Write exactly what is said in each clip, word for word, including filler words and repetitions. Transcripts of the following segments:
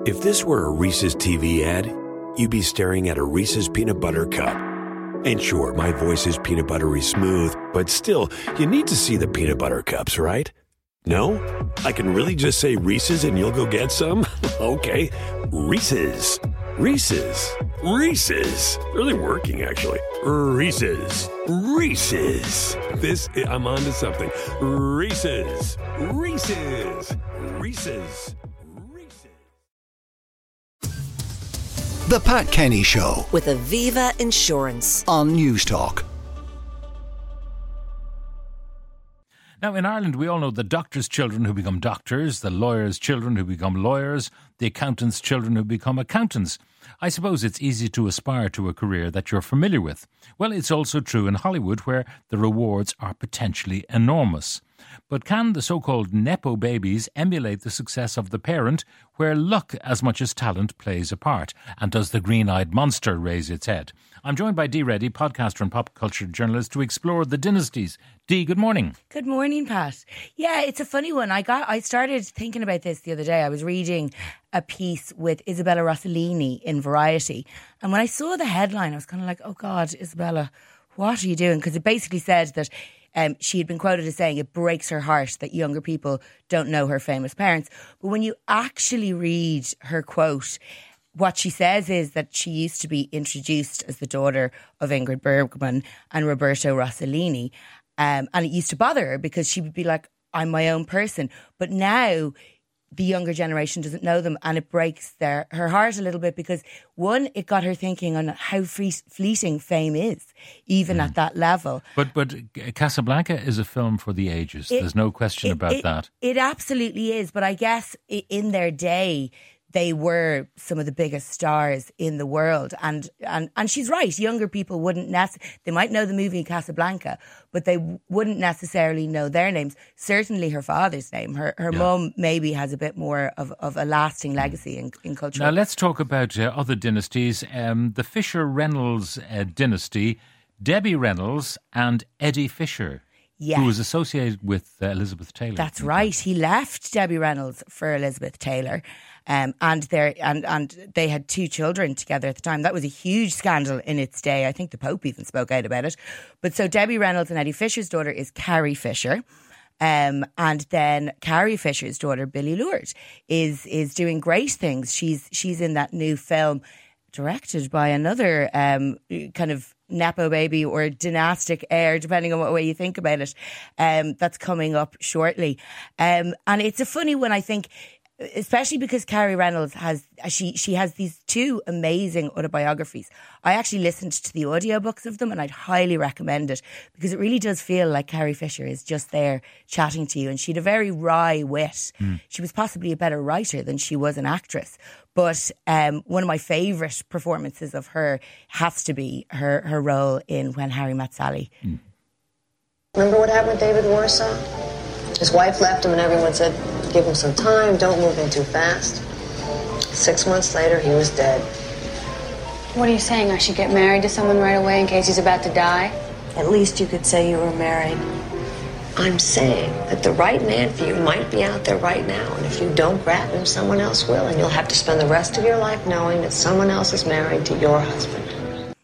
If this were a Reese's T V ad, you'd be staring at a Reese's Peanut Butter Cup. And sure, my voice is peanut buttery smooth, but still, you need to see the peanut butter cups, right? No? I can really just say Reese's and you'll go get some? Okay, Reese's. Reese's. Reese's. Really working, actually. Reese's. Reese's. This, I'm on to something. Reese's. Reese's. Reese's. The Pat Kenny Show with Aviva Insurance on News Talk. Now, in Ireland, we all know the doctors' children who become doctors, the lawyers' children who become lawyers, the accountants' children who become accountants. I suppose it's easy to aspire to a career that you're familiar with. Well, it's also true in Hollywood, where the rewards are potentially enormous. But can the so-called Nepo babies emulate the success of the parent, where luck as much as talent plays a part? And does the green-eyed monster raise its head? I'm joined by Dee Reddy, podcaster and pop culture journalist, to explore the dynasties. Dee, good morning. Good morning, Pat. Yeah, it's a funny one. I got. I started thinking about this the other day. I was reading a piece with Isabella Rossellini in Variety. And when I saw the headline, I was kind of like, oh God, Isabella, what are you doing? Because it basically said that Um, she had been quoted as saying it breaks her heart that younger people don't know her famous parents. But when you actually read her quote, what she says is that she used to be introduced as the daughter of Ingrid Bergman and Roberto Rossellini. Um, and it used to bother her because she would be like, I'm my own person. But now the younger generation doesn't know them, and it breaks their her heart a little bit because, one, it got her thinking on how free, fleeting fame is, even mm. at that level. But but Casablanca is a film for the ages. It, There's no question it, about it, that. It absolutely is. But I guess in their day, they were some of the biggest stars in the world. And and, and she's right. Younger people wouldn't necessarily, they might know the movie Casablanca, but they wouldn't necessarily know their names. Certainly her father's name. Her her yeah. mum maybe has a bit more of, of a lasting legacy in, in culture. Now let's talk about uh, other dynasties. Um, the Fisher-Reynolds uh, dynasty, Debbie Reynolds and Eddie Fisher. Yeah. Who was associated with uh, Elizabeth Taylor. That's right. He left Debbie Reynolds for Elizabeth Taylor. Um, and, and and they had two children together at the time. That was a huge scandal in its day. I think the Pope even spoke out about it. But so Debbie Reynolds and Eddie Fisher's daughter is Carrie Fisher. Um, and then Carrie Fisher's daughter, Billie Lourd, is is doing great things. She's she's in that new film directed by another um, kind of Nepo baby or dynastic heir, depending on what way you think about it, um, that's coming up shortly. Um, and it's a funny one, I think, especially because Carrie Reynolds has she she has these two amazing autobiographies. I actually listened to the audiobooks of them, and I'd highly recommend it because it really does feel like Carrie Fisher is just there chatting to you, and she had a very wry wit. Mm. She was possibly a better writer than she was an actress. But um, one of my favourite performances of her has to be her, her role in When Harry Met Sally. Mm. Remember what happened with David Warsaw? His wife left him and everyone said, give him some time, don't move in too fast. Six months later, he was dead. What are you saying? I should get married to someone right away in case he's about to die? At least you could say you were married. I'm saying that the right man for you might be out there right now, and if you don't grab him, someone else will, and you'll have to spend the rest of your life knowing that someone else is married to your husband.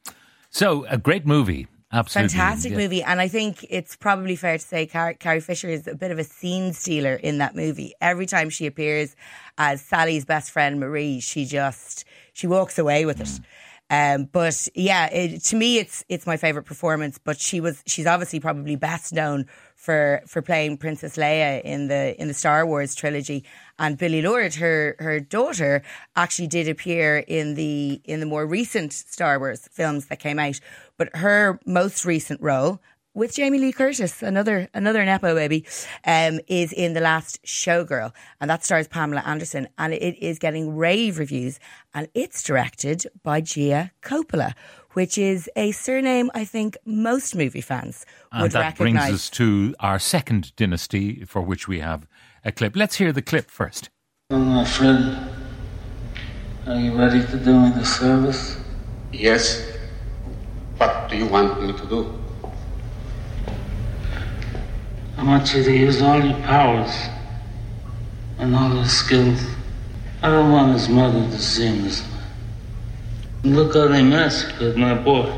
So, a great movie. Absolutely. Fantastic yeah. movie. And I think it's probably fair to say Car- Carrie Fisher is a bit of a scene stealer in that movie. Every time she appears as Sally's best friend, Marie, she just, she walks away with it. Um, but yeah, it, to me, it's it's my favourite performance. But she was she's obviously probably best known for for playing Princess Leia in the in the Star Wars trilogy. And Billie Lourd, her her daughter, actually did appear in the in the more recent Star Wars films that came out. But her most recent role, with Jamie Lee Curtis, another another Nepo baby, um, is in The Last Showgirl. And that stars Pamela Anderson. And it is getting rave reviews. And it's directed by Gia Coppola, which is a surname I think most movie fans would recognise. And that recognise. brings us to our second dynasty, for which we have a clip. Let's hear the clip first. Well, my friend, are you ready to do me the service? Yes. What do you want me to do? I want you to use all your powers and all your skills I don't want his mother to see him this way. Look how they massacred my boy.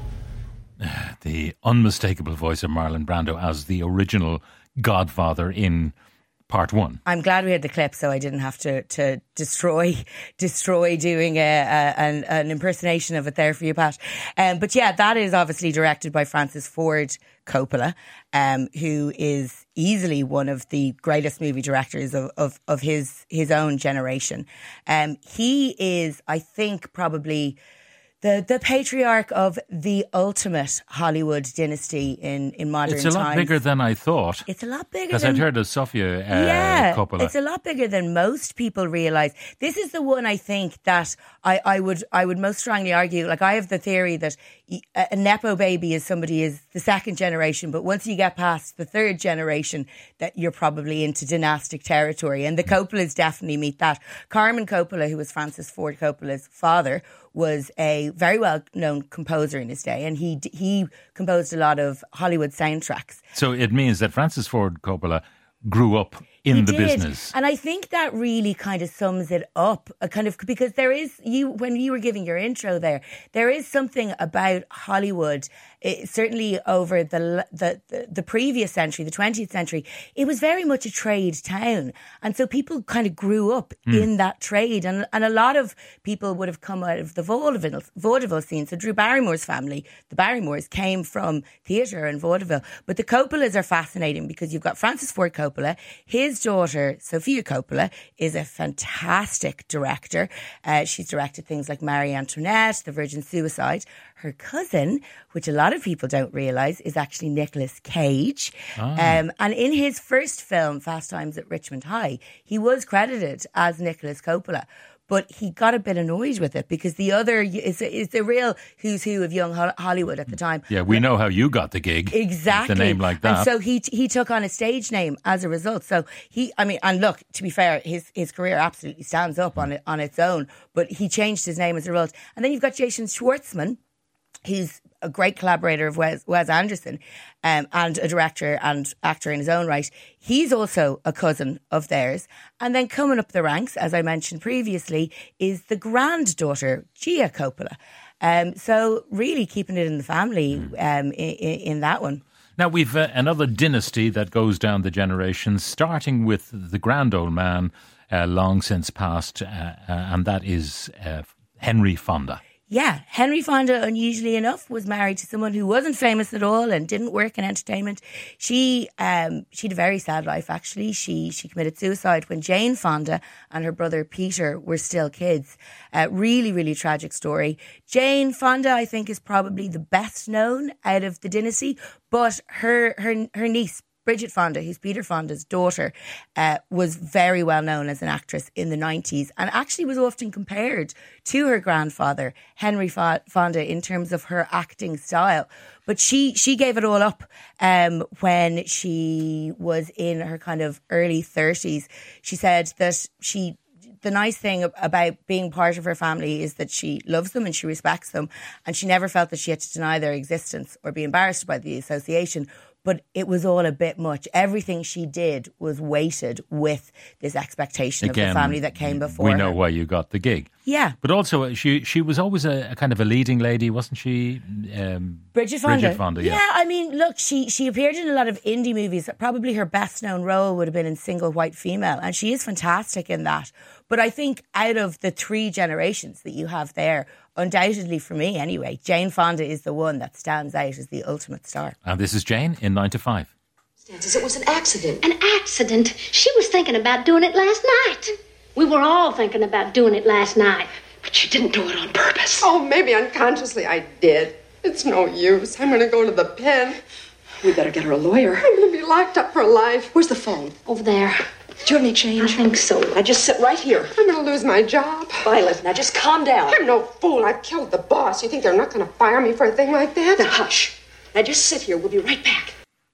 The unmistakable voice of Marlon Brando as the original Godfather in part one. I'm glad we had the clip so I didn't have to, to destroy destroy doing a, a, an, an impersonation of it there for you, Pat. Um, but yeah, that is obviously directed by Francis Ford Coppola, um, who is easily one of the greatest movie directors of, of, of his, his own generation. Um, he is, I think, probably The the patriarch of the ultimate Hollywood dynasty in, in modern times. It's a lot times. bigger than I thought. It's a lot bigger Because than... I'd heard of Sofia uh, yeah, Coppola. It's a lot bigger than most people realise. This is the one I think that I, I would I would most strongly argue. Like, I have the theory that a Nepo baby is somebody is the second generation, but once you get past the third generation, that you're probably into dynastic territory. And the Coppolas definitely meet that. Carmen Coppola, who was Francis Ford Coppola's father, was a very well-known composer in his day, and he he composed a lot of Hollywood soundtracks. So it means that Francis Ford Coppola grew up in he the did. business. And I think that really kind of sums it up, a kind of, because there is, you when you were giving your intro there, there is something about Hollywood, it, certainly over the, the the previous century, the twentieth century, it was very much a trade town. And so people kind of grew up mm. in that trade. And, and a lot of people would have come out of the vaudeville, vaudeville scene. So Drew Barrymore's family, the Barrymores, came from theatre and vaudeville. But the Coppolas are fascinating because you've got Francis Ford Coppola, his daughter, Sofia Coppola, is a fantastic director. Uh, she's directed things like Marie Antoinette, The Virgin Suicide. Her cousin, which a lot of people don't realise, is actually Nicolas Cage. Oh. Um, and in his first film, Fast Times at Richmond High, he was credited as Nicolas Coppola. But he got a bit annoyed with it because the other is is the real who's who of young Hollywood at the time. Yeah, we know how you got the gig. Exactly. With a name like that. And so he he took on a stage name as a result. So he, I mean, and look, to be fair, his his career absolutely stands up on it on its own. But he changed his name as a result. And then you've got Jason Schwartzman, who's a great collaborator of Wes, Wes Anderson, um, and a director and actor in his own right. He's also a cousin of theirs. And then coming up the ranks, as I mentioned previously, is the granddaughter, Gia Coppola. Um, so really keeping it in the family um, in, in that one. Now, we've uh, another dynasty that goes down the generations, starting with the grand old man, uh, long since passed, uh, uh, and that is uh, Henry Fonda. Yeah, Henry Fonda, unusually enough, was married to someone who wasn't famous at all and didn't work in entertainment. She um, she had a very sad life, actually. She she committed suicide when Jane Fonda and her brother Peter were still kids. Uh, really, really tragic story. Jane Fonda, I think, is probably the best known out of the dynasty, but her her her niece, Bridget Fonda, who's Peter Fonda's daughter, uh, was very well known as an actress in the nineties and actually was often compared to her grandfather, Henry Fonda, in terms of her acting style. But she, she gave it all up um, when she was in her kind of early thirties. She said that she... The nice thing about being part of her family is that she loves them and she respects them, and she never felt that she had to deny their existence or be embarrassed by the association. But it was all a bit much. Everything she did was weighted with this expectation Again, of the family that came before we know her. why you got the gig. Yeah. But also, she she was always a, a kind of a leading lady, wasn't she? Um, Bridget Fonda. Bridget Fonda, yeah. Yeah, I mean, look, she, she appeared in a lot of indie movies. Probably her best known role would have been in Single White Female, and she is fantastic in that. But I think out of the three generations that you have there, undoubtedly for me anyway, Jane Fonda is the one that stands out as the ultimate star. And this is Jane in nine to five. It was an accident. An accident? She was thinking about doing it last night. We were all thinking about doing it last night. But she didn't do it on purpose. Oh, maybe unconsciously I did. It's no use. I'm going to go to the pen. We better get her a lawyer. I'm going to be locked up for life. Where's the phone? Over there. Do you have any change? I think so. Now just sit right here. I'm going to lose my job. Violet, now just calm down. I'm no fool. I killed the boss. You think they're not going to fire me for a thing like that? Now hush. Now just sit here. We'll be right back.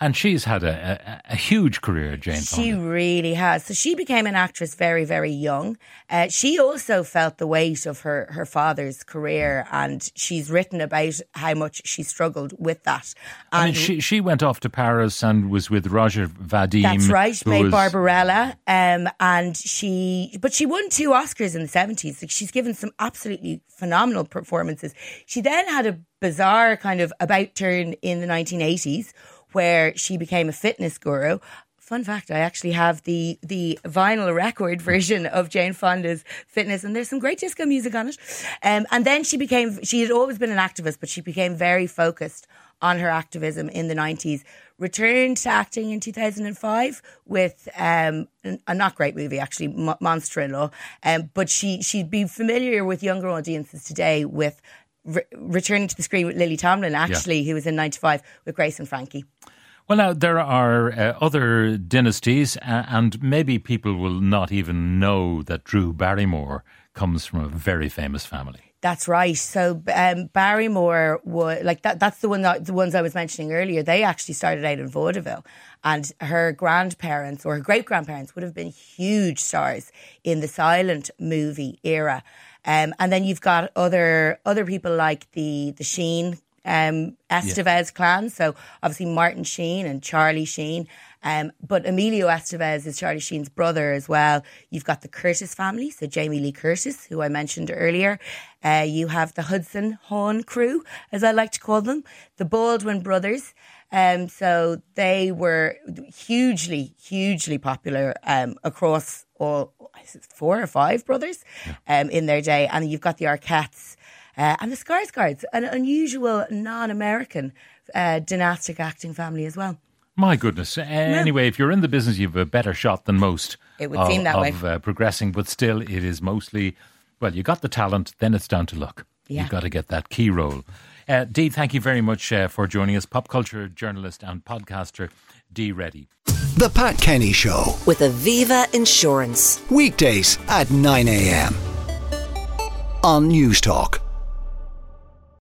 And she's had a, a, a huge career, Jane She Fonda. really has. So she became an actress very, very young. Uh, she also felt the weight of her, her father's career, and she's written about how much she struggled with that. And I mean, she, she went off to Paris and was with Roger Vadim. That's right, who made was- Barbarella. Um, and she, but she won two Oscars in the seventies. Like, she's given some absolutely phenomenal performances. She then had a bizarre kind of about turn in the nineteen eighties where she became a fitness guru. Fun fact, I actually have the the vinyl record version of Jane Fonda's Fitness, and there's some great disco music on it. Um, and then she became, she had always been an activist, but she became very focused on her activism in the nineties. Returned to acting in two thousand five with um, a not great movie, actually, Mo- Monster-in-Law. Um, but she, she'd be familiar with younger audiences today with re- returning to the screen with Lily Tomlin, actually, Yeah. who was in ninety-five with Grace and Frankie. Well, now, there are uh, other dynasties, uh, and maybe people will not even know that Drew Barrymore comes from a very famous family. That's right. So um, Barrymore was like that. That's the one. That, the ones I was mentioning earlier. They actually started out in vaudeville, and her grandparents or her great grandparents would have been huge stars in the silent movie era. Um, and then you've got other other people like the the Sheen um, Estevez yeah. clan. So obviously Martin Sheen and Charlie Sheen. Um, but Emilio Estevez is Charlie Sheen's brother as well. You've got the Curtis family, so Jamie Lee Curtis, who I mentioned earlier. Uh, you have the Hudson Hawn crew, as I like to call them, the Baldwin brothers. Um, so they were hugely, hugely popular um, across all four or five brothers um, in their day. And you've got the Arquettes uh, and the Skarsgårds, an unusual non-American uh, dynastic acting family as well. My goodness. Uh, anyway, if you're in the business, you've a better shot than most. It would of, seem that of, way. Uh, progressing, but still, it is mostly, well, you got the talent, then it's down to luck. Yeah. You've got to get that key role. Uh, Dee, thank you very much uh, for joining us. Pop culture journalist and podcaster, Dee Reddy. The Pat Kenny Show. With Aviva Insurance. Weekdays at nine a.m. on News Talk.